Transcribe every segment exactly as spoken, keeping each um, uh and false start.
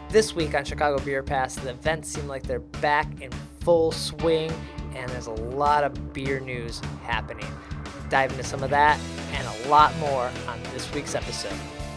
This week on Chicago Beer Pass, the events seem like they're back in full swing, and there's a lot of beer news happening. Dive into some of that and a lot more on this week's episode.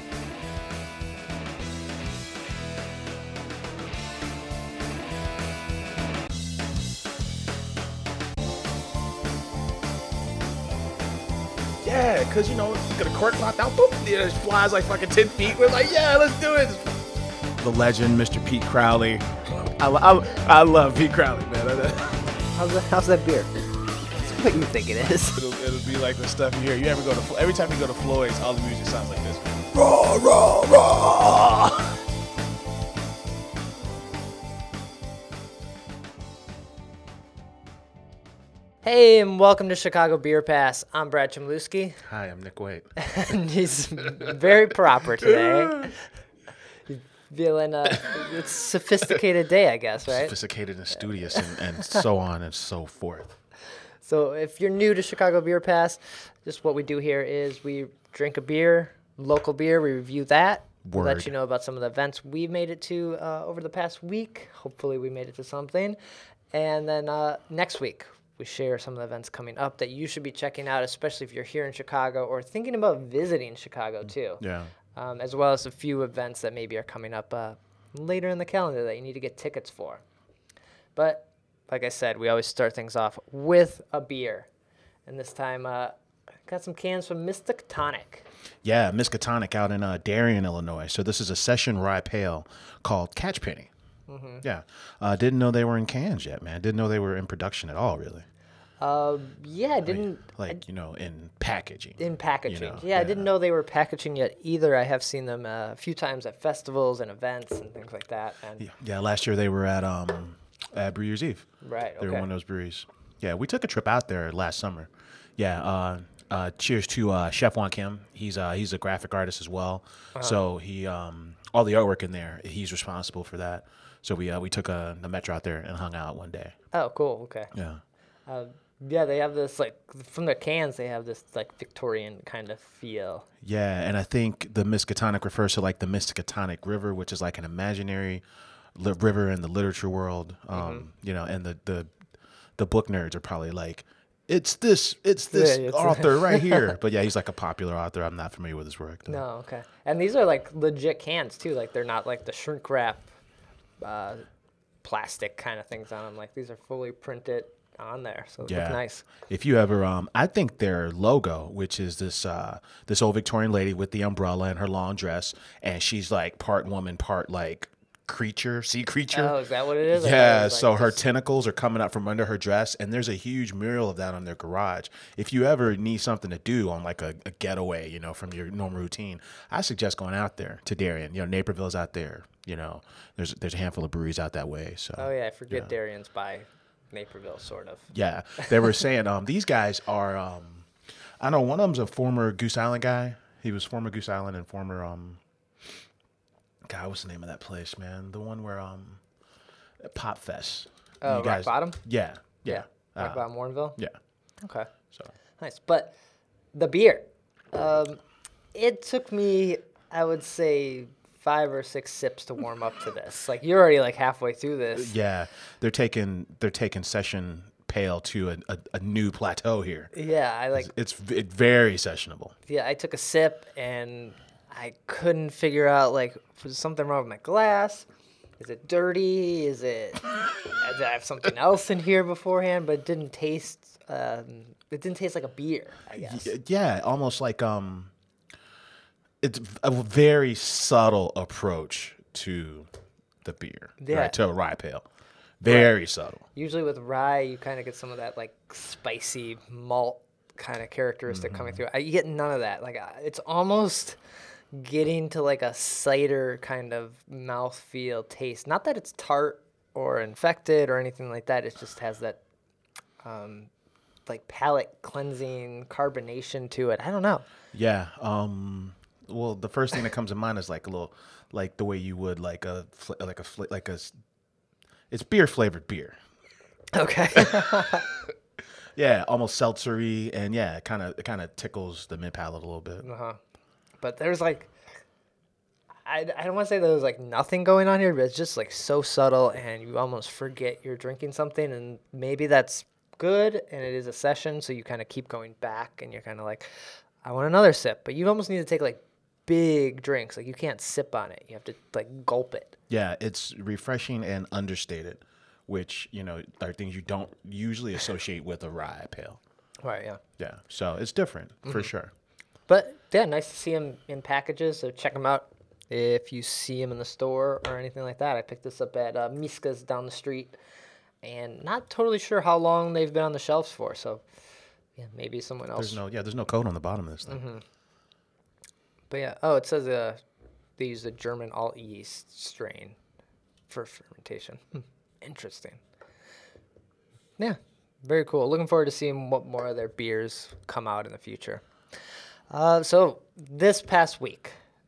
Yeah, because, you know, you get a cork popped out, boop, it just flies like fucking ten feet. We're like, yeah, let's do it. The legend, Mister Pete Crowley. I, I, I love Pete Crowley, man. How's that, how's that beer? It's what you think it is. It'll, it'll be like the stuff you hear. You ever go to, every time you go to Floyd's, all the music sounds like this. Raw, raw, raw. Hey, and welcome to Chicago Beer Pass. I'm Brad Chmielewski. Hi, I'm Nick Wade. And he's very proper today. He's feeling uh, it's a sophisticated day, I guess, right? Sophisticated and studious and, and so on and so forth. So if you're new to Chicago Beer Pass, just what we do here is we drink a beer, local beer, we review that. We'll let you know about some of the events we've made it to uh, over the past week. Hopefully we made it to something. And then uh, next week, we share some of the events coming up that you should be checking out, especially if you're here in Chicago or thinking about visiting Chicago too. Yeah. Um, as well as a few events that maybe are coming up uh, later in the calendar that you need to get tickets for. But like I said, we always start things off with a beer. And this time, uh, got some cans from Miskatonic. Yeah, Miskatonic out in uh, Darien, Illinois. So this is a session rye pale called Catch Penny. Mm-hmm. Yeah. Uh, didn't know they were in cans yet, man. Didn't know they were in production at all, really. Uh, yeah, I didn't. I mean, like, I, you know, in packaging. In packaging. You know? yeah, yeah, I didn't know they were packaging yet either. I have seen them uh, a few times at festivals and events and things like that. And yeah, yeah, last year they were at um at Brew Year's Eve. Right, They okay. were one of those breweries. Yeah, we took a trip out there last summer. Yeah, uh, uh, cheers to uh, Chef Won Kim. He's uh, he's a graphic artist as well. Uh-huh. So he um, all the artwork in there, he's responsible for that. So we uh, we took a, the Metro out there and hung out one day. Oh, cool. Okay. Yeah. Uh, yeah, they have this, like, from their cans, they have this, like, Victorian kind of feel. Yeah, and I think the Miskatonic refers to, like, the Miskatonic River, which is, like, an imaginary li- river in the literature world. Um, mm-hmm. You know, and the, the the book nerds are probably like, it's this, it's this yeah, it's author right here. But, yeah, he's, like, a popular author. I'm not familiar with his work, though. No, okay. And these are, like, legit cans, too. Like, they're not, like, the shrink wrap uh, plastic kind of things on them. Like, these are fully printed on there, so it yeah. looks nice. If you ever, um, I think their logo, which is this uh, this old Victorian lady with the umbrella and her long dress, and she's like part woman, part like creature, sea creature. Oh, is that what it is? Yeah, like so her this. tentacles are coming out from under her dress, and there's a huge mural of that on their garage. If you ever need something to do on like a, a getaway, you know, from your normal routine, I suggest going out there to Darien. You know, Naperville's out there. You know, there's there's a handful of breweries out that way. So. Oh yeah, I forget yeah. Darien's by Naperville, sort of. Yeah, they were saying um, these guys are. Um, I know one of them's a former Goose Island guy. He was former Goose Island and former. Um, God, what's the name of that place, man? The one where um, Pop Fest. Oh, you guys, Rock Bottom. Yeah, yeah. yeah. Rock uh, Bottom, Warrenville. Yeah. Okay. So nice, but the beer. Um, it took me, I would say, five or six sips to warm up to this. Like, you're already like halfway through this. Yeah, they're taking they're taking session pale to a, a, a new plateau here. Yeah, I like. It's, it's it very sessionable. Yeah, I took a sip and I couldn't figure out, like, was something wrong with my glass? Is it dirty? Is it? Did I have something else in here beforehand? But it didn't taste. Um, it didn't taste like a beer, I guess. Yeah, almost like um. It's a very subtle approach to the beer, yeah. right? To a rye pale. Very right. subtle. Usually with rye, you kind of get some of that, like, spicy malt kind of characteristic mm-hmm. coming through. I, you get none of that. Like, it's almost getting to, like, a cider kind of mouthfeel taste. Not that it's tart or infected or anything like that. It just has that, um, like, palate cleansing carbonation to it. I don't know. Yeah. Um... Well, the first thing that comes to mind is like a little, like the way you would like a, like a, like a, it's beer flavored beer. Okay. Yeah, almost seltzery, and yeah, it kind of, it kind of tickles the mid palate a little bit. Uh huh. But there's like, I, I don't want to say there was like nothing going on here, but it's just like so subtle, and you almost forget you're drinking something, and maybe that's good, and it is a session, so you kind of keep going back, and you're kind of like, I want another sip, but you almost need to take like big drinks. Like you can't sip on it; you have to like gulp it. Yeah, it's refreshing and understated, which you know are things you don't usually associate with a rye pale. Right. Yeah. Yeah, so it's different for Mm-hmm. sure. But yeah, nice to see them in packages. So check them out if you see them in the store or anything like that. I picked this up at uh, Miska's down the street, and not totally sure how long they've been on the shelves for. So yeah, maybe someone else. There's no yeah, there's no code on the bottom of this thing. Mm-hmm. But yeah, oh, it says uh, they use the German alt yeast strain for fermentation. Hmm. Interesting. Yeah, very cool. Looking forward to seeing what more of their beers come out in the future. Uh, so this past week,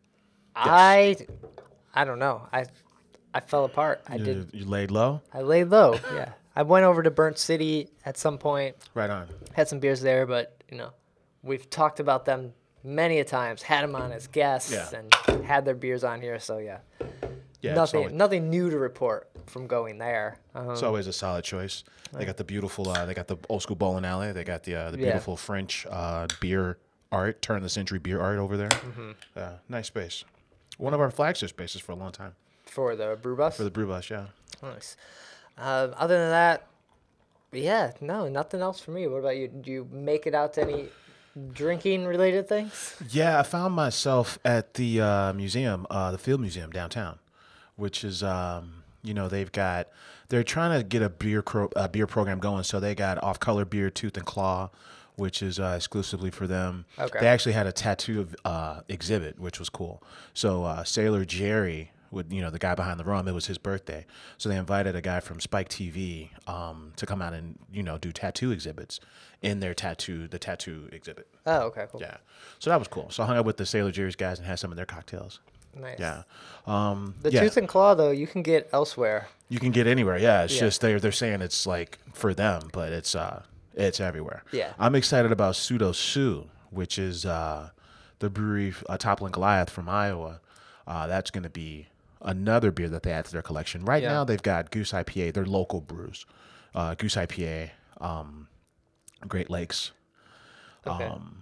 I, I don't know. I, I fell apart. I You, did. you laid low, I laid low. Yeah, I went over to Burnt City at some point. right on. Had some beers there, but you know, we've talked about them many a times. Had them on as guests Yeah. and had their beers on here. So yeah, Yeah, it's nothing, always, nothing new to report from going there. Um, it's always a solid choice. They got the beautiful, uh, they got the old school bowling alley. They got the uh, the Yeah. beautiful French uh, beer art, turn of the century beer art over there. Mm-hmm. Uh, nice space. One of our flagship spaces for a long time for the brew bus. for the brew bus. Yeah. Nice. Uh, other than that, yeah, no, nothing else for me. What about you? Did you make it out to any drinking related things? Yeah, I found myself at the uh, museum, uh, the Field Museum downtown, which is, um, you know, they've got, they're trying to get a beer cro- a beer program going. So they got Off Color Beer, Tooth and Claw, which is uh, exclusively for them. Okay. They actually had a tattoo uh, exhibit, which was cool. So uh, Sailor Jerry, with you know the guy behind the rum, it was his birthday, so they invited a guy from Spike T V um, to come out and you know do tattoo exhibits in their tattoo the tattoo exhibit. Oh, okay, cool. Yeah, so that was cool. So I hung out with the Sailor Jerry's guys and had some of their cocktails. Nice. Yeah, um, The yeah. Tooth and Claw, though, you can get elsewhere. You can get anywhere. Yeah, it's Yeah. just they're they're saying it's like for them, but it's uh it's everywhere. Yeah. I'm excited about Pseudo Sue, which is uh the brewery uh, Toppling Goliath from Iowa. Uh, that's going to be another beer that they add to their collection. Right Yeah. now they've got Goose I P A. They're local brews. Uh, Goose I P A, um, Great Lakes, Okay. um,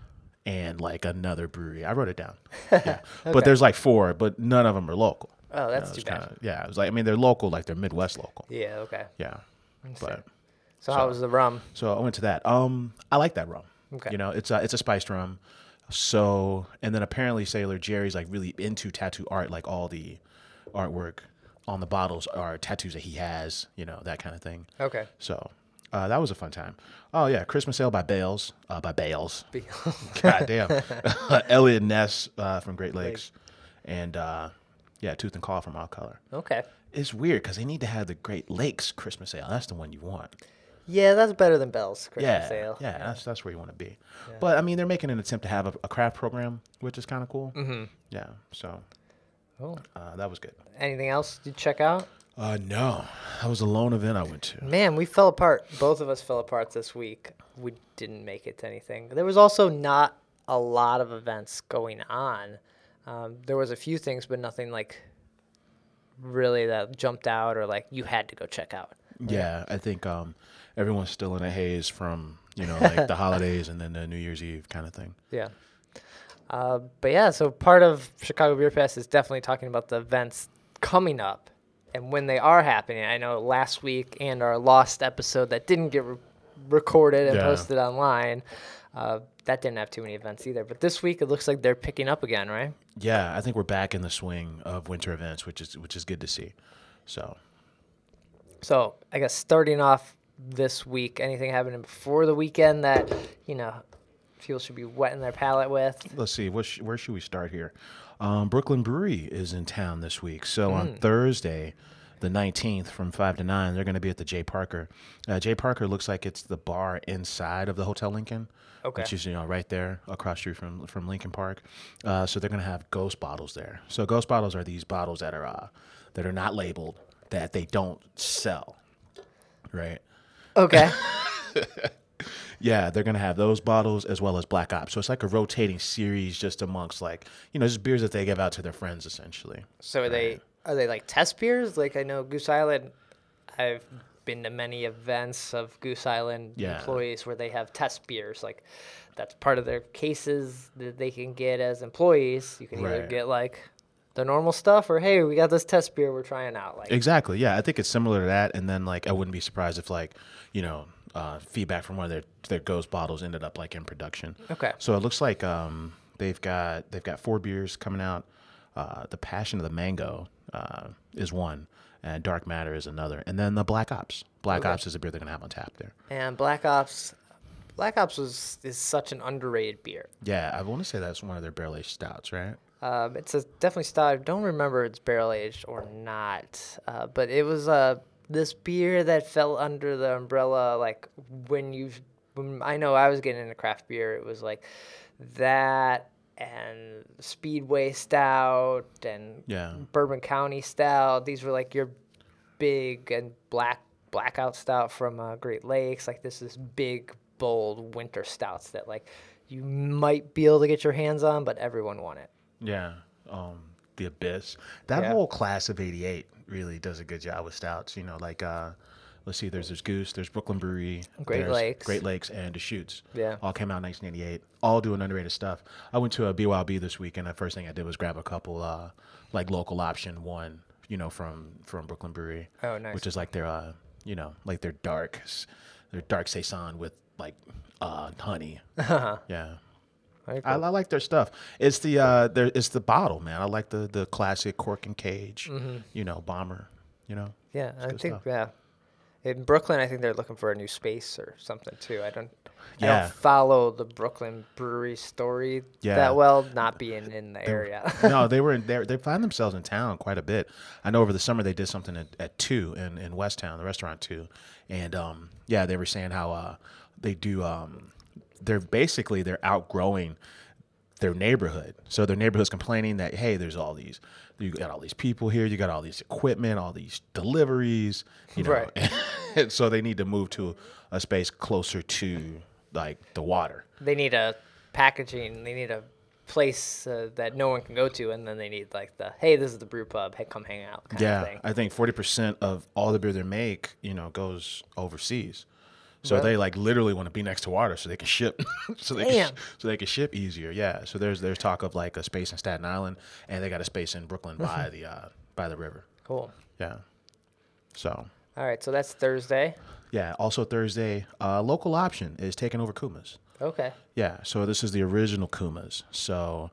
and like another brewery. I wrote it down. Yeah, but there's like four, but none of them are local. Oh, that's You know, too it's bad. kinda- yeah, it was like I mean they're local, like they're Midwest local. Yeah, okay. Yeah, but So, how was the rum? so I went to that. Um, I like that rum. Okay. You know, it's a it's a spiced rum. So and then apparently Sailor Jerry's like really into tattoo art. Like all the artwork on the bottles are tattoos that he has. You know that kind of thing. Okay. So uh, that was a fun time. Oh yeah, Christmas Ale by Bales. Uh, by Bales. God damn. Elliot Ness uh, from Great Lakes, and uh, yeah, Tooth and Claw from All Color. Okay. It's weird because they need to have the Great Lakes Christmas Ale. That's the one you want. Yeah, that's better than Bell's Christmas Yeah, Ale. yeah, that's that's where you want to be. But I mean, they're making an attempt to have a, a craft program, which is kind of cool. Mm-hmm. Yeah, so Cool. uh, that was good. Anything else to check out? Uh, no, that was a lone event I went to. Man, we fell apart. Both of us fell apart this week. We didn't make it to anything. There was also not a lot of events going on. Um, there was a few things, but nothing like really that jumped out or like you had to go check out. Yeah, I think um, everyone's still in a haze from you know like the holidays and then the New Year's Eve kind of thing. Yeah. Uh, but yeah, so part of Chicago Beer Fest is definitely talking about the events coming up and when they are happening. I know last week and our lost episode that didn't get re- recorded and Yeah. posted online, uh, that didn't have too many events either. But this week it looks like they're picking up again, right? Yeah, I think we're back in the swing of winter events, which is which is good to see. So So I guess starting off this week, anything happening before the weekend that, you know, people should be wetting their palate with? let's see, what sh- where should we start here? Um, Brooklyn Brewery is in town this week. So on Thursday, the nineteenth, from five to nine, they're going to be at the J. Parker. Uh, J. Parker looks like it's the bar inside of the Hotel Lincoln, Okay. which is you know right there across the street from from Lincoln Park. Uh, so they're going to have ghost bottles there. So ghost bottles are these bottles that are uh, that are not labeled, that they don't sell, right? Okay. Yeah, they're gonna have those bottles as well as Black Ops. So it's like a rotating series just amongst like you know just beers that they give out to their friends essentially. So are they are they like test beers? Like I know Goose Island, I've been to many events of Goose Island Yeah. employees where they have test beers. Like that's part of their cases that they can get as employees. You can either Right. get like the normal stuff or hey, we got this test beer we're trying out. Like Exactly. Yeah, I think it's similar to that. And then like I wouldn't be surprised if like you know uh, feedback from one of their their ghost bottles ended up like in production. Okay. So it looks like um, they've got they've got four beers coming out. Uh, the Passion of the Mango uh, is one, and Dark Matter is another, and then the Black Ops. Black Okay. Ops is a beer they're gonna have on tap there. And Black Ops Black Ops was is such an underrated beer. Yeah, I want to say that's one of their barrel aged stouts, right? Um, it's a definitely style. I don't remember it's barrel aged or not, uh, but it was uh, this beer that fell under the umbrella. Like when you, when I know I was getting into craft beer, it was like that and Speedway Stout and Yeah. Bourbon County Stout. These were like your big and black blackout stout from uh, Great Lakes. Like this is big, bold winter stouts that like you might be able to get your hands on, but everyone wanted. Yeah. Um, the Abyss. That Yeah. whole class of eighty-eight really does a good job with stouts. You know, like uh, let's see, there's there's Goose, there's Brooklyn Brewery, Great there's Lakes. Great Lakes, and Deschutes. Yeah. All came out in nineteen eighty-eight. All doing underrated stuff. I went to a B Y O B this week, and the first thing I did was grab a couple uh, like local option one, you know, from from Brooklyn Brewery. Oh, nice. Which is like their uh, you know, like their dark, their dark saison with like uh honey. Yeah. Very I, cool. I like their stuff. It's the uh, there. It's the bottle, man. I like the the classic cork and cage. You know, bomber. You know. Yeah, I good think stuff. yeah. In Brooklyn, I think they're looking for a new space or something too. I don't. I Yeah. don't follow the Brooklyn brewery story Yeah. that well, not being in the area. No, they were in there. They find themselves in town quite a bit. I know over the summer they did something at, at two in in West Town, the restaurant two, and um, yeah, they were saying how uh, they do. Um, they're basically they're outgrowing their neighborhood. So their neighborhood's complaining that hey, there's all these, you got all these people here, you got all these equipment, all these deliveries, you know. Right. And so they need to move to a space closer to like the water. They need a packaging. They need a place uh, that no one can go to, and then they need like the hey, this is the brew pub. Hey, come hang out. Kind Yeah, of thing. I think forty percent of all the beer they make, you know, goes overseas. So Really? they like literally want to be next to water so they can ship, so they Damn. can, so they can ship easier. Yeah. So there's there's talk of like a space in Staten Island, and they got a space in Brooklyn by the uh, by the river. Cool. Yeah. So All right, so that's Thursday. yeah. Also Thursday, uh, local option is taking over Kuma's. Okay. Yeah, so this is the original Kuma's. So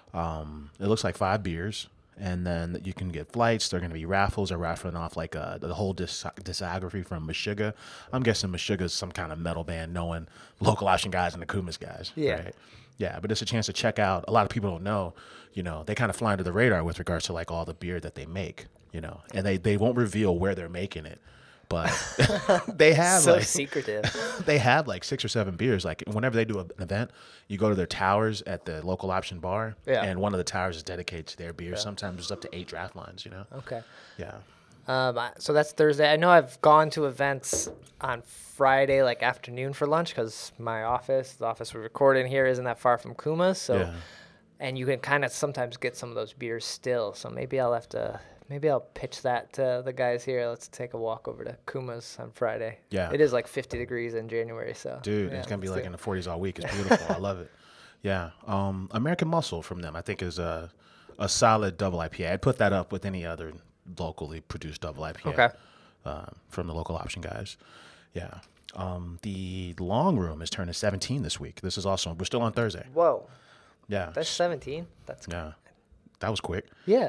um, it looks like five beers, and then you can get flights. They're going to be raffles. They're raffling off like uh, the whole dis- discography from Meshuggah. I'm guessing Meshuggah is some kind of metal band, knowing local option guys and the Kuma's guys. Yeah. Right? Yeah, but it's a chance to check out. A lot of people don't know, you know, they kind of fly under the radar with regards to like all the beer that they make, you know, and they, they won't reveal where they're making it. But they have So like secretive. they have like six or seven beers. Like whenever they do an event, you go to their towers at the local option bar, Yeah. and one of the towers is dedicated to their beers. Sometimes it's up to eight draft lines. You know. Okay. Yeah. Um, I- so that's Thursday. I know I've gone to events on Friday, like afternoon for lunch, because my office, the office we're recording here, isn't that far from Kuma's. So, Yeah. and you can kind of sometimes get some of those beers still. So maybe I'll have to, maybe I'll pitch that to the guys here. Let's take a walk over to Kuma's on Friday. Yeah. It is like fifty degrees in January, so. Dude, yeah, it's gonna be let's like do in it. the forties all week. It's beautiful. I love it. Yeah. Um, American Muscle from them, I think, is a a solid double I P A. I'd put that up with any other locally produced double I P A. Okay. Uh, from the local option guys. Yeah. Um, the Long Room is turning seventeen this week. This is also we're still on Thursday. Whoa, Yeah. that's seventeen. That's Yeah. That was quick. yeah.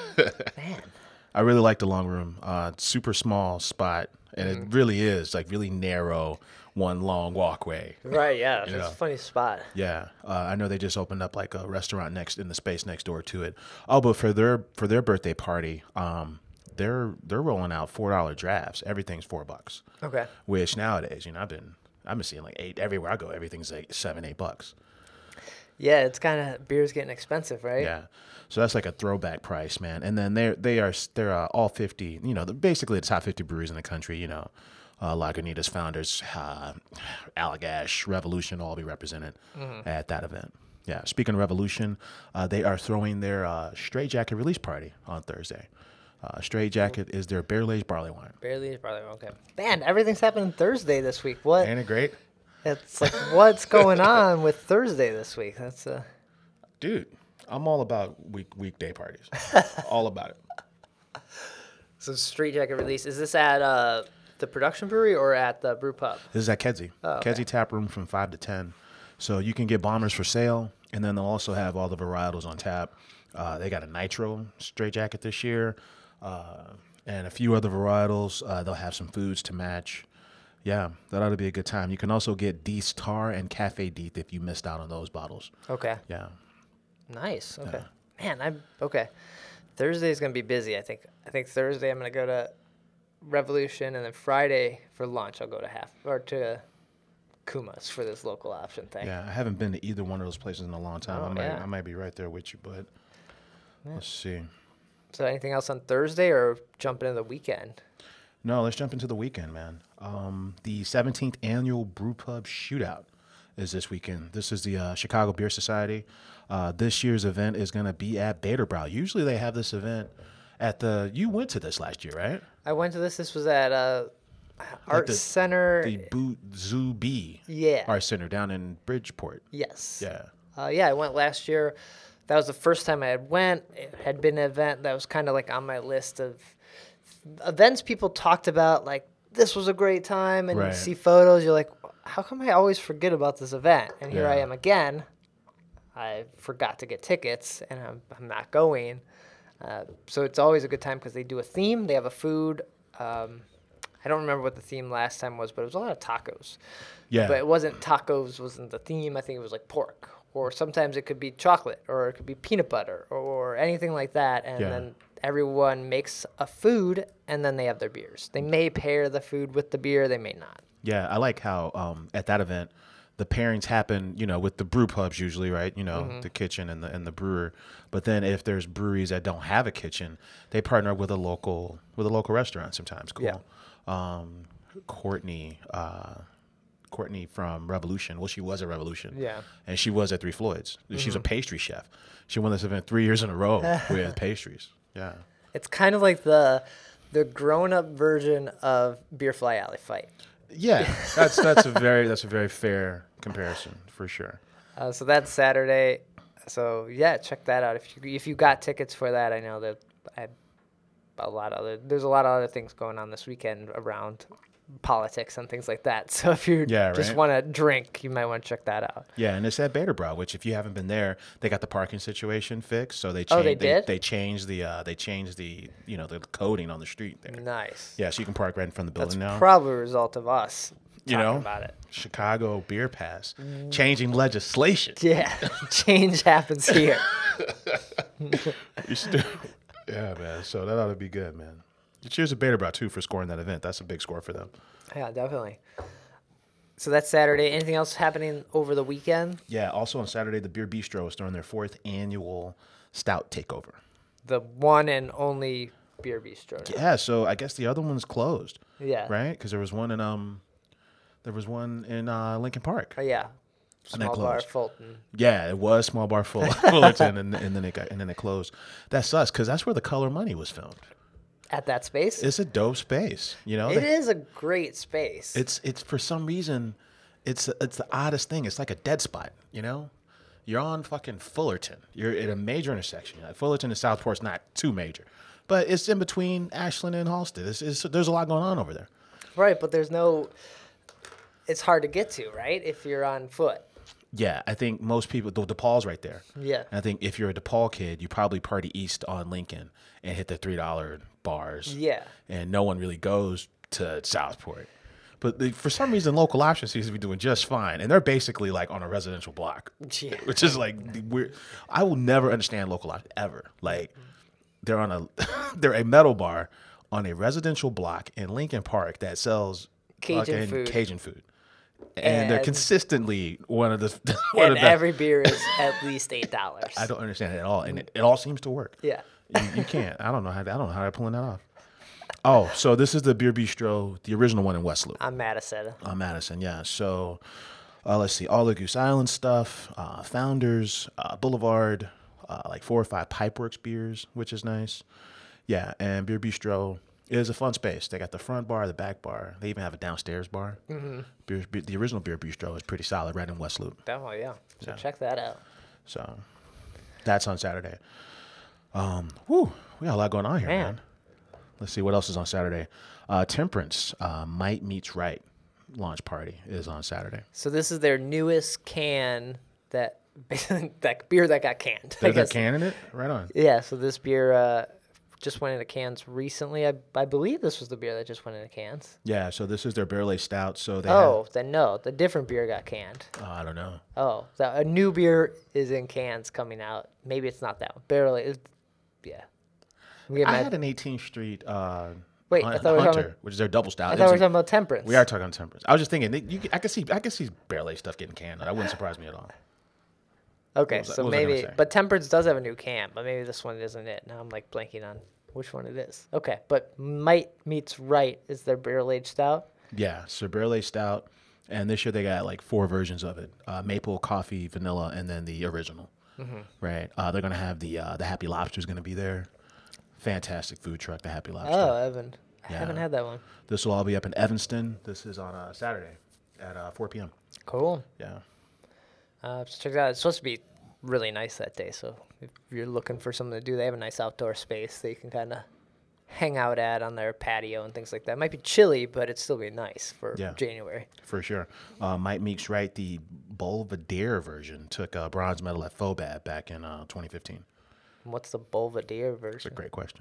Man. I really like the Long Room. Uh, super small spot, and it really is like really narrow, one long walkway. Right. Yeah. It's know. a funny spot. Yeah, uh, I know they just opened up like a restaurant next in the space next door to it. Oh, but for their for their birthday party, um, they're they're rolling out four dollar drafts. Everything's four bucks. Okay. Which nowadays, you know, I've been I've been seeing like eight everywhere I go. Everything's like seven, eight bucks. Yeah, it's kind of beer's getting expensive, right? Yeah, so that's like a throwback price, man. And then they they are they're uh, all fifty. You know, they're basically the top fifty breweries in the country. You know, uh, Lagunitas founders, uh, Allagash, Revolution, all be represented mm-hmm. at that event. Yeah. Speaking of Revolution, uh, they are throwing their uh, Straight Jacket release party on Thursday. Uh, Straight Jacket is their barrel aged barley wine. Barrel aged barley wine. Okay. Man, everything's happening Thursday this week. What? Ain't it great? It's like, what's going on with Thursday this week? That's uh Dude, I'm all about week weekday parties. All about it. So Straight Jacket release. Is this at uh, the production brewery or at the brew pub? This is at Kedzie. Oh, okay. Kedzie Tap Room from five to ten. So you can get bombers for sale, and then they'll also have all the varietals on tap. Uh, they got a Nitro Straight Jacket this year, uh, and a few other varietals. Uh, they'll have some foods to match. Yeah, that ought to be a good time. You can also get Deeth Tar and Cafe Deeth if you missed out on those bottles. Okay. Yeah. Nice. Okay. Yeah. Man, I'm okay. Thursday's gonna be busy. I think. I think Thursday I'm gonna go to Revolution, and then Friday for lunch I'll go to half or to Kuma's for this local option thing. Yeah, I haven't been to either one of those places in a long time. Oh, I might, yeah. I might be right there with you, but yeah. Let's see. So anything else on Thursday, or jump into the weekend? No, let's jump into the weekend, man. Um, the seventeenth annual Brew Pub Shootout is this weekend. This is the uh, Chicago Beer Society. Uh, this year's event is going to be at Baderbrau. Usually they have this event at the. You went to this last year, right? I went to this. This was at uh, Art like the, Center. The Boot Zoo B. Yeah. Art Center down in Bridgeport. Yes. Yeah. Uh, yeah, I went last year. That was the first time I had went. It had been an event that was kind of like on my list of events people talked about. Like, this was a great time, and right. you see photos. You're like, how come I always forget about this event? And here yeah. I am again. I forgot to get tickets, and I'm, I'm not going. Uh, so it's always a good time because they do a theme. They have a food. Um, I don't remember what the theme last time was, but it was a lot of tacos. Yeah. But it wasn't tacos wasn't the theme. I think it was like pork. Or sometimes it could be chocolate, or it could be peanut butter, or anything like that. And yeah. then everyone makes a food, and then they have their beers. They may pair the food with the beer. They may not. Yeah, I like how um, at that event, the pairings happen, you know, with the brew pubs usually, right? You know, mm-hmm. the kitchen and the and the brewer. But then if there's breweries that don't have a kitchen, they partner with a local with a local restaurant sometimes. Cool. Yeah. Um, Courtney, uh, Courtney from Revolution. Well, she was at Revolution. Yeah. And she was at Three Floyds. Mm-hmm. She's a pastry chef. She won this event three years in a row with pastries. Yeah. It's kind of like the the grown up version of Beer Fly Alley Fight. Yeah, that's that's a very that's a very fair comparison for sure. Uh, so that's Saturday. So yeah, check that out. If you if you got tickets for that, I know that I a lot of other there's a lot of other things going on this weekend around politics and things like that. So if you yeah, just right? want to drink, you might want to check that out. Yeah, and it's at Baderbrau, which if you haven't been there, they got the parking situation fixed. So they changed, oh, they, they did? they changed the uh, they changed the you know the coding on the street there. Nice. Yeah, so you can park right in front of the building That's now. Probably a result of us you talking know about it. Chicago Beer Pass, changing legislation. Yeah, change happens here. you still, yeah, man. So that ought to be good, man. Cheers to Baderbrau too for scoring that event. That's a big score for them. Yeah, definitely. So that's Saturday. Anything else happening over the weekend? Yeah, also on Saturday, the Beer Bistro is throwing their fourth annual Stout Takeover. The one and only Beer Bistro. Now. Yeah, so I guess the other one's closed. Yeah. Right? Because there was one in um, there was one in uh, Lincoln Park. Oh yeah. Small bar Fulton. Yeah, it was Small Bar Full Fullerton, and, and then it got and then it closed. That sucks because that's where the Color Money was filmed. At that space? It's a dope space, you know. It they, is a great space. It's it's for some reason, it's it's the oddest thing. It's like a dead spot, you know. You're on fucking Fullerton. You're at a major intersection. Like Fullerton and Southport's not too major, but it's in between Ashland and Halsted. It's, it's, there's a lot going on over there. Right, but there's no. It's hard to get to, right? If you're on foot. Yeah, I think most people. The DePaul's right there. Yeah. And I think if you're a DePaul kid, you probably party east on Lincoln and hit the three dollar bars. Yeah. And no one really goes to Southport. But the, for some reason, Local Option seems to be doing just fine. And they're basically like on a residential block. Yeah. Which is like the weird. I will never understand Local Option ever. Like they're on a they're a metal bar on a residential block in Lincoln Park that sells Cajun food. Cajun food. And, and they're consistently one of the one and of the, every beer is at least eight dollars. I don't understand it at all, and it, it all seems to work. Yeah, you, you can't. I don't know how. I don't know how they're pulling that off. Oh, so this is the Beer Bistro, the original one in West Loop. On Madison. On Madison, yeah. So uh, let's see, all the Goose Island stuff, uh, Founders, uh, Boulevard, uh, like four or five Pipeworks beers, which is nice. Yeah, and Beer Bistro is a fun space. They got the front bar, the back bar. They even have a downstairs bar. Mm-hmm. Beer, be- the original Beer Bistro is pretty solid right in West Loop. Definitely, yeah. So Yeah. check that out. So that's on Saturday. Um, whew, we got a lot going on here, man. Man. Let's see what else is on Saturday. Uh, Temperance, uh, Might Meets Right launch party is on Saturday. So this is their newest can that that beer that got canned. I There's that guess. can in it? Right on. Yeah, so this beer uh, just went into cans recently. I, I believe this was the beer that just went into cans. Yeah, so this is their barrel aged stout. So they Oh, then no, the different beer got canned. have, oh, I don't know. Oh, so a new beer is in cans coming out. Maybe it's not that one. Barrel aged, yeah. We I mad- had an eighteenth Street uh, Wait, Hun- I thought we were talking Hunter, about- which is their double stout. I It thought we were was talking a- about Temperance. we are talking on Temperance. I was just thinking, they, you, I could see, I could see barrel aged stuff getting canned. That wouldn't surprise me at all. Okay, was I- so what was I gonna maybe, say? but Temperance does have a new can, but maybe this one isn't it. Now I'm like blanking on which one it is. Okay, but Might Meets Right is their barrel aged stout. Yeah, so barrel aged stout, and this year they got like four versions of it: uh, maple, coffee, vanilla, and then the original. Mm-hmm. Right? Uh, they're gonna have the uh, the Happy Lobster's gonna be there. Fantastic food truck, the Happy Lobster. Oh, Evan, I Yeah. haven't had that one. This will all be up in Evanston. This is on uh, Saturday at uh, four p.m. Cool. Yeah. Uh, so check it out. It's supposed to be really nice that day. So if you're looking for something to do, they have a nice outdoor space that you can kind of hang out at on their patio and things like that. It might be chilly, but it'd still be nice for Yeah. January. For sure. Uh, Mike Meeks, right? The Belvedere version took a bronze medal at FOBAB back in uh, twenty fifteen. And what's the Belvedere It's a version? great question.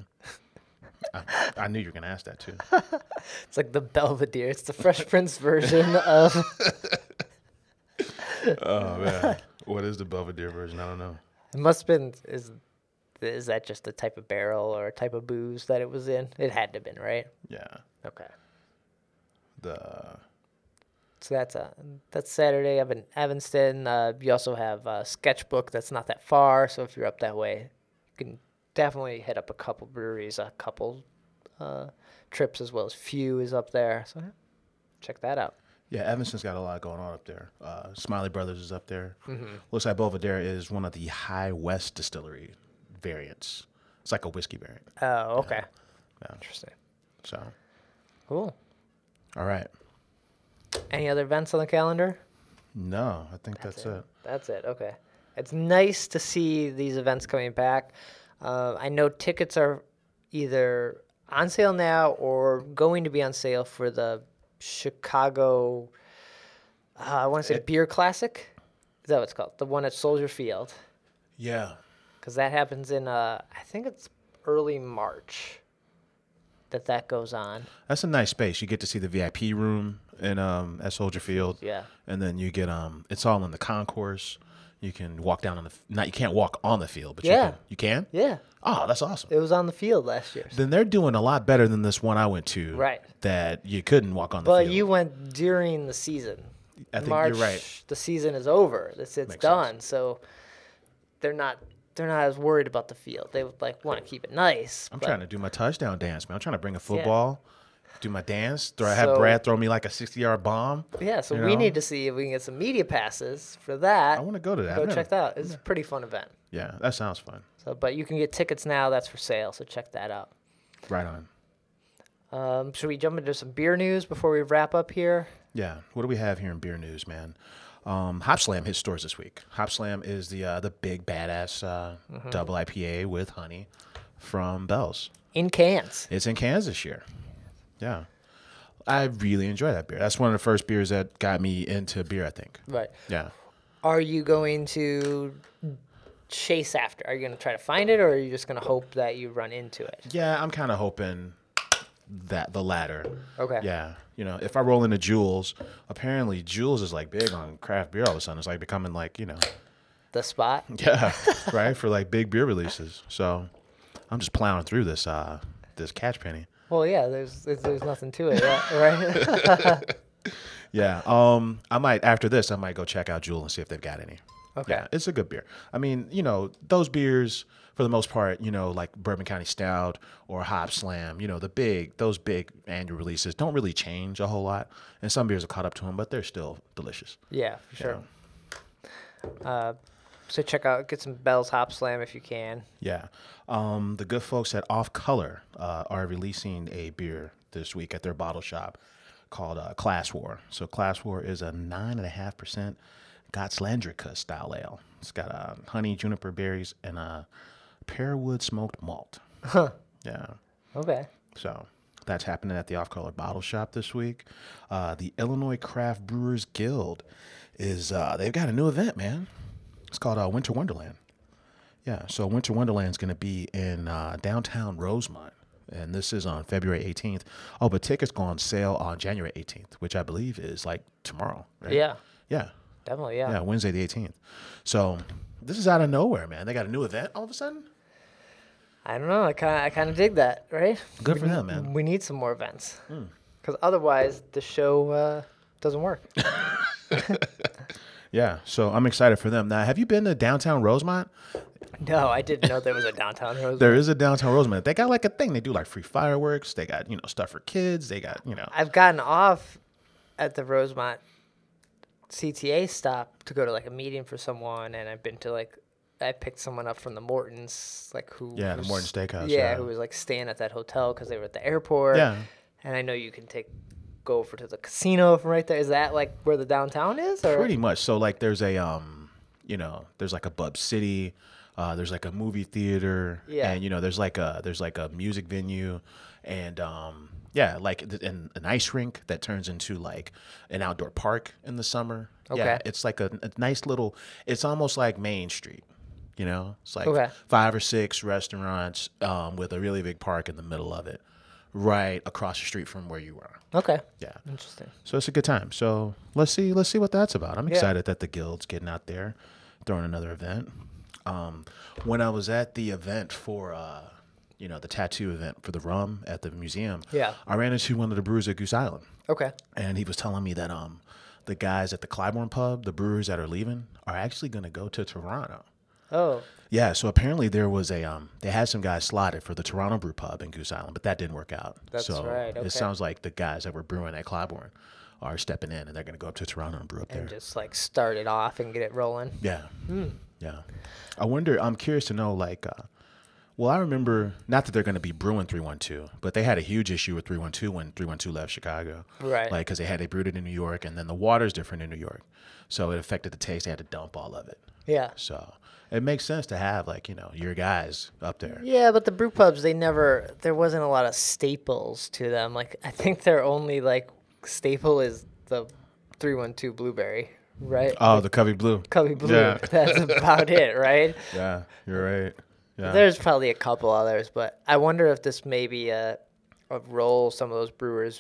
I, I knew you were going to ask that too. It's like the Belvedere. It's the Fresh Prince version of. Oh, man. What is the Belvedere version? I don't know. It must have been. Is is that just a type of barrel or a type of booze that it was in? It had to have been, right? Yeah. Okay. The So that's uh that's Saturday up in Evanston. Uh, you also have a sketchbook that's not that far. So if you're up that way, you can definitely hit up a couple breweries, a couple uh, trips as well as Few is up there. So yeah, check that out. Yeah, Evanston's got a lot going on up there. Uh, Smiley Brothers is up there. Looks like Belvedere is one of the High West distillery variants. It's like a whiskey variant. Oh, okay. Yeah. Interesting. So, Cool. all right. Any other events on the calendar? No, I think that's, it. That's it. Okay. It's nice to see these events coming back. Uh, I know tickets are either on sale now or going to be on sale for the Chicago, uh, I want to say Beer Classic. Is that what it's called? The one at Soldier Field. Yeah. Because that happens in, uh, I think it's early March that that goes on. That's a nice space. You get to see the V I P room in um at Soldier Field. Yeah. And then you get um it's all in the concourse. You can walk down on the f- not you can't walk on the field, but Yeah. you can. You can? Yeah. Oh, that's awesome. It was on the field last year. Then they're doing a lot better than this one I went to. Right. That you couldn't walk on the But field. you went during the season. I think March, you're right. the season is over. It's it's Makes done. So they're not they're not as worried about the field. They would like want to keep it nice. I'm but- trying to do my touchdown dance, man. I'm trying to bring a football, do my dance. Throw, have So- Brad throw me like a sixty yard bomb. Yeah, so you we know? need to see if we can get some media passes for that. I want to go to that. Go I've never- check that out. It's a pretty fun event. Yeah, that sounds fun. So, but you can get tickets now. That's for sale. So check that out. Right on. Um, should we jump into some beer news before we wrap up here? Yeah. What do we have here in beer news, man? Um, Hop Slam hit stores this week. Hop Slam is the uh, the big badass uh, Mm-hmm. double I P A with honey from Bell's. In cans. It's in cans this year. Yeah. I really enjoy that beer. That's one of the first beers that got me into beer, I think. Right. Yeah. Are you going to chase after? Are you going to try to find it, or are you just going to hope that you run into it? Yeah, I'm kind of hoping that the latter. Okay. Yeah. You know, if I roll into Jules, apparently Jules is like big on craft beer all of a sudden. It's like becoming like, you know, The spot. yeah, right? For like big beer releases. So I'm just plowing through this uh this catch penny. Well, yeah. There's there's, there's nothing to it, right? Yeah. Um I might after this I might go check out Jules and see if they've got any. Okay. Yeah, it's a good beer. I mean, you know, those beers for the most part, you know, like Bourbon County Stout or Hop Slam, you know, the big, those big annual releases don't really change a whole lot. And some beers are caught up to them, but they're still delicious. Yeah, for sure. Uh, so check out, get some Bell's Hop Slam if you can. Yeah. Um, the good folks at Off Color uh, are releasing a beer this week at their bottle shop called uh, Class War. So Class War is a nine and a half percent Gottslandrica style ale. It's got uh, honey, juniper berries, and a pearwood smoked malt. Huh. Yeah. Okay. So that's happening at the Off Color Bottle Shop this week. Uh, the Illinois Craft Brewers Guild is uh, they've got a new event, man. It's called uh, Winter Wonderland. Yeah. So Winter Wonderland is going to be in uh, downtown Rosemont. And this is on February eighteenth. Oh, but tickets go on sale on January eighteenth, which I believe is like tomorrow, right? Yeah. Yeah. Definitely, yeah. Yeah, Wednesday the eighteenth. So this is out of nowhere, man. They got a new event all of a sudden. I don't know. I kind of, I kind of dig that, right? Good we for need, them, man. We need some more events because mm. otherwise the show uh, doesn't work. Yeah, so I'm excited for them. Now, have you been to downtown Rosemont? No, I didn't know there was a downtown Rosemont. There is a downtown Rosemont. They got like a thing. They do like free fireworks. They got, you know, stuff for kids. They got, you know. I've gotten off at the Rosemont C T A stop to go to like a meeting for someone, and I've been to like I picked someone up from the Mortons, like who yeah the was, Morton Steakhouse yeah, yeah who was like staying at that hotel because they were at the airport. Yeah, and I know you can take go over to the casino from right there. Is that like where the downtown is? Or? Pretty much. So like there's a um you know there's like a Bub City, uh, there's like a movie theater, yeah, and you know there's like a there's like a music venue, and um. Yeah, like an, an ice rink that turns into like an outdoor park in the summer. Okay. Yeah, it's like a, a nice little, it's almost like Main Street, you know? It's like okay. five or six restaurants um, with a really big park in the middle of it, right across the street from where you are. Okay. Yeah. Interesting. So it's a good time. So let's see, let's see what that's about. I'm Yeah. excited that the Guild's getting out there, throwing another event. Um, when I was at the event for, uh, you know, the tattoo event for the rum at the museum. Yeah. I ran into one of the brewers at Goose Island. Okay. And he was telling me that um the guys at the Clybourne pub, the brewers that are leaving, are actually going to go to Toronto. Oh. Yeah, so apparently there was a um they had some guys slotted for the Toronto Brew Pub in Goose Island, but that didn't work out. That's so right. Okay. It sounds like the guys that were brewing at Clybourne are stepping in and they're going to go up to Toronto and brew up And there. just like start it off and get it rolling. Yeah. Hmm. Yeah. I wonder, I'm curious to know like uh well, I remember, not that they're going to be brewing three one two, but they had a huge issue with three one two when three one two left Chicago. Right. Like, because they had, they brewed it in New York, and then the water's different in New York. So it affected the taste. They had to dump all of it. Yeah. So it makes sense to have, like, you know, your guys up there. Yeah, but the brew pubs, they never, there wasn't a lot of staples to them. Like, I think their only, like, staple is the three one two blueberry, right? Oh, like, the Covey Blue. Covey Blue. Yeah. That's about it, right? Yeah, you're right. Yeah. There's probably a couple others, but I wonder if this may be a, a role some of those brewers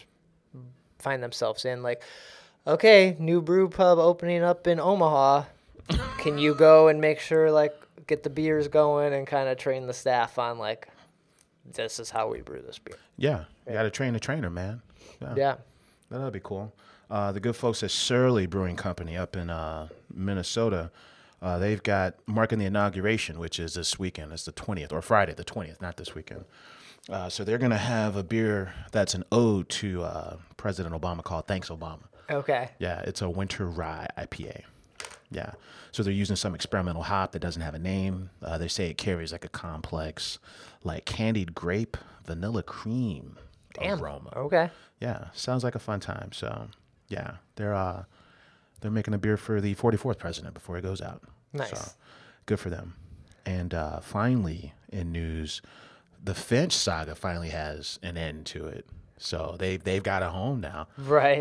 find themselves in. Like, okay, new brew pub opening up in Omaha. Can you go and make sure, like, get the beers going and kind of train the staff on, like, this is how we brew this beer? Yeah, you got to train the trainer, man. Yeah. Yeah. That'll be cool. Uh, the good folks at Surly Brewing Company up in uh, Minnesota, uh, they've got marking the inauguration, which is this weekend. It's the twentieth, or Friday the twentieth, not this weekend. Uh, so they're going to have a beer that's an ode to uh, President Obama called Thanks Obama. Okay. Yeah, it's a winter rye I P A. Yeah. So they're using some experimental hop that doesn't have a name. Uh, they say it carries like a complex, like candied grape, vanilla cream Damn. aroma. Okay. Yeah, sounds like a fun time. So, yeah, they're uh, they're making a beer for the forty-fourth president before he goes out. Nice. So, good for them. And uh, finally, in news, the Finch saga finally has an end to it. So they they've got a home now. Right.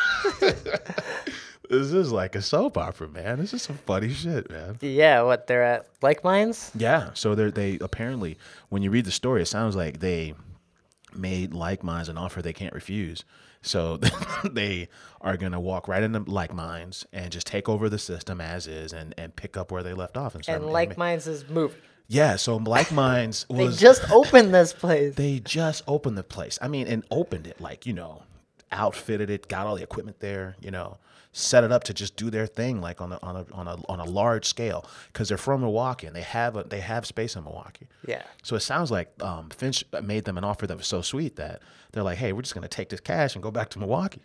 This is like a soap opera, man. This is some funny shit, man. Yeah, what, they're at Like Minds? Yeah. So they they apparently, when you read the story, it sounds like they made Like Minds an offer they can't refuse. So they are going to walk right into Like Minds and just take over the system as is and, and pick up where they left off. And, start And making- Like Minds is moving. Yeah, so Like Minds They was... just opened this place. They just opened the place. I mean, and opened it, like, you know, outfitted it, got all the equipment there, you know. set it up to just do their thing, like on a on a on a on a large scale, because they're from Milwaukee and they have a, they have space in Milwaukee. Yeah. So it sounds like um, Finch made them an offer that was so sweet that they're like, hey, we're just gonna take this cash and go back to Milwaukee.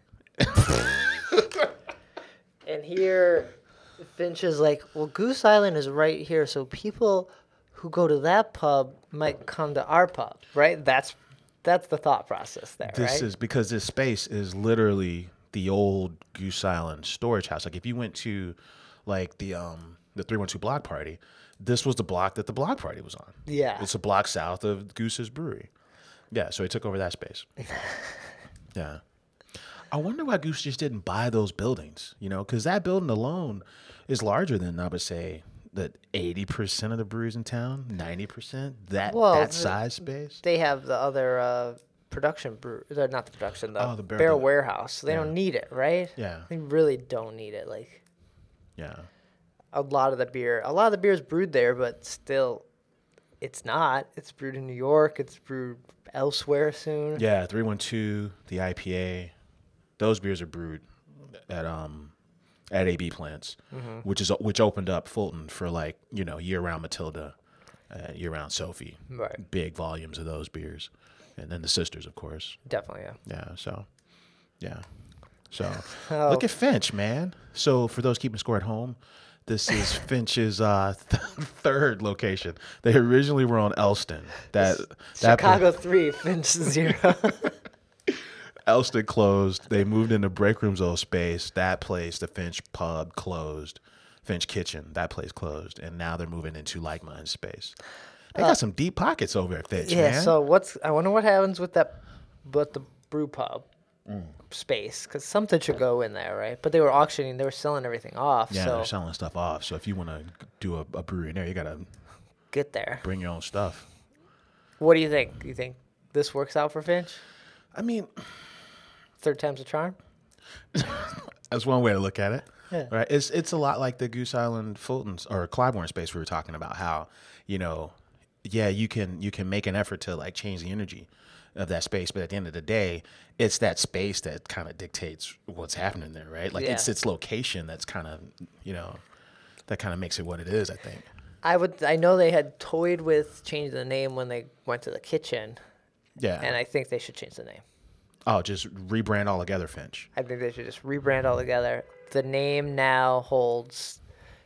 And here, Finch is like, well, Goose Island is right here, so people who go to that pub might come to our pub, right? That's that's the thought process there, This right? is because this space is literally the old Goose Island storage house. Like if you went to like the um the three one two block party, this was the block that the block party was on. Yeah. It's a block south of Goose's Brewery. Yeah, so he took over that space. Yeah. I wonder why Goose just didn't buy those buildings, you know, because that building alone is larger than, I would say, that eighty percent of the breweries in town, ninety percent, that, Well, that the- size space. They have the other uh, production brew, uh, not the production, the, Oh, the Bear- Bear the- Warehouse. They yeah. don't need it, right? Yeah. They really don't need it. Like Yeah. a lot of the beer, a lot of the beer is brewed there, but still, it's not. It's brewed in New York. It's brewed elsewhere soon. Yeah, three one two, the I P A, those beers are brewed at um at A B plants, Mm-hmm. which is which opened up Fulton for like, you know, year-round Matilda, uh, year-round Sophie. Right. Big volumes of those beers. And then the sisters, of course. Definitely, yeah. Yeah, so yeah. So Oh. look at Finch, man. So for those keeping score at home, this is Finch's uh, th- third location. They originally were on Elston. That that Chicago three, Finch zero. Elston closed. They moved into Break Room's old space. That place, the Finch pub, closed. Finch Kitchen, that place closed. And now they're moving into Like Mind space. They got some deep pockets over at Finch, Uh, yeah. man. So what's? I wonder what happens with that, but the brew pub Mm. space, because something should go in there, right? But they were auctioning. They were selling everything off. yeah, so they're selling stuff off. So if you want to do a, a brewery in there, you got to get there. bring your own stuff. What do you think? Do you think this works out for Finch? I mean, Third time's a charm. that's one way to look at it. Yeah. Right. It's it's a lot like the Goose Island Fulton's or Clybourne space we were talking about, how, you know, yeah, you can you can make an effort to like change the energy of that space, but at the end of the day, it's that space that kind of dictates what's happening there, right? Like it's Yeah. its location that's kind of, you know, that kind of makes it what it is, I think. I would. I know they had toyed with changing the name when they went to the kitchen, Yeah. and I think they should change the name. oh, just rebrand all together, Finch. I think they should just rebrand altogether. The name now holds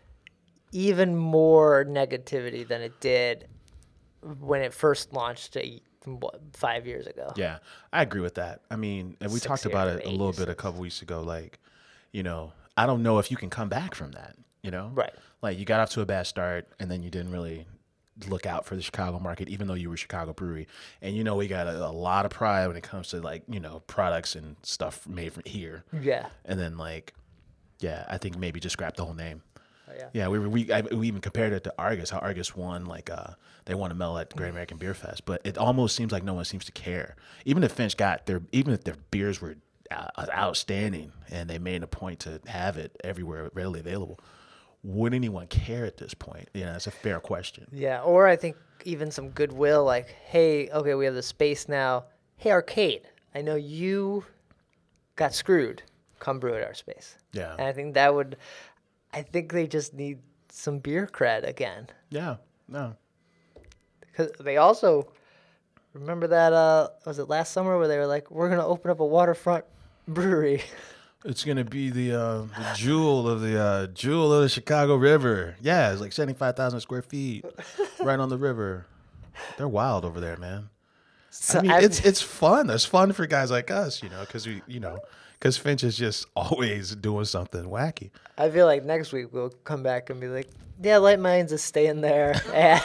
even more negativity than it did when it first launched a, what, five years ago. Yeah, I agree with that. I mean, and we Six talked years, about it a eight little years, bit a couple weeks ago. Like, you know, I don't know if you can come back from that. You know, Right. Like you got off to a bad start, and then you didn't really look out for the Chicago market, even though you were a Chicago brewery. And you know, we got a, a lot of pride when it comes to like, you know, products and stuff made from here. Yeah. And then like, yeah, I think maybe just scrap the whole name. Oh, yeah. Yeah, we were, we I, we even compared it to Argus. How Argus won, like uh, they won a medal at Great American Beer Fest, but it almost seems like no one seems to care. Even if Finch got their, even if their beers were uh, outstanding and they made a point to have it everywhere readily available, would anyone care at this point? Yeah, that's a fair question. Yeah. Or I think even some goodwill, like, hey, okay, we have the space now. Hey, Arcade, I know you got screwed. Come brew at our space. Yeah, And I think that would, I think they just need some beer cred again. yeah, no, Because they also, remember that, uh, was it last summer where they were like, we're going to open up a waterfront brewery. it's gonna be the, uh, the jewel of the uh, jewel of the Chicago River. Yeah, it's like seventy-five thousand square feet, right on the river. They're wild over there, man. So I mean, I- it's it's fun. It's fun for guys like us, you know, because we, you know, because Finch is just always doing something wacky. I feel like next week we'll come back and be like, yeah, Light Minds is staying there. And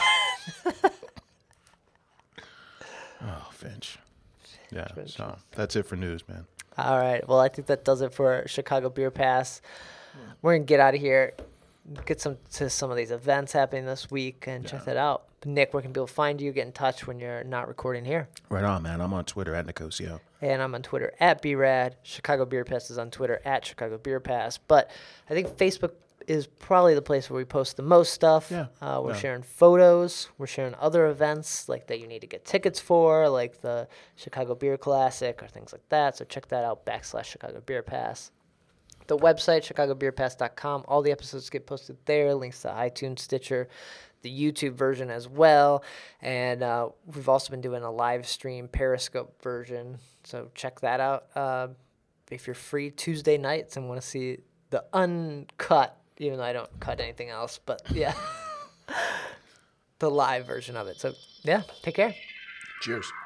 Oh, Finch. Yeah. So that's it for news, man. all right. Well, I think that does it for Chicago Beer Pass. We're going to get out of here, get some to some of these events happening this week, and check that out. Nick, where can people find you? Get in touch when you're not recording here. Right on, man. I'm on Twitter at Nicosio. And I'm on Twitter at B Rad. Chicago Beer Pass is on Twitter at Chicago Beer Pass. But I think Facebook is probably the place where we post the most stuff. Yeah, Uh, we're yeah. sharing photos. We're sharing other events like that you need to get tickets for, like the Chicago Beer Classic or things like that. So check that out, backslash Chicago Beer Pass. the website, chicago beer pass dot com. All the episodes get posted there. Links to iTunes, Stitcher, the YouTube version as well. And uh, we've also been doing a live stream Periscope version. So check that out. Uh, if you're free Tuesday nights and want to see the uncut, even though I don't cut anything else, but yeah, the live version of it. So yeah, take care. Cheers.